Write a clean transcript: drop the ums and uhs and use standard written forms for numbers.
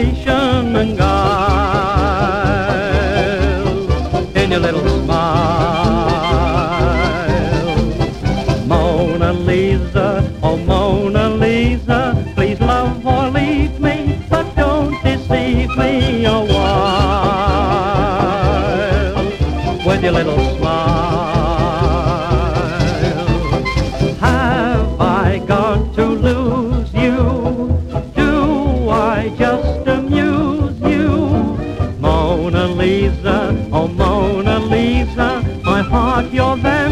fascination and guile in your little smile. Mona Lisa, oh Mona Lisa, please love or leave me, but don't deceive me a while with your little smile. Have I got to lose you? Do I just amuse you? Mona Lisa, oh Mona Lisa, my heart, you're there.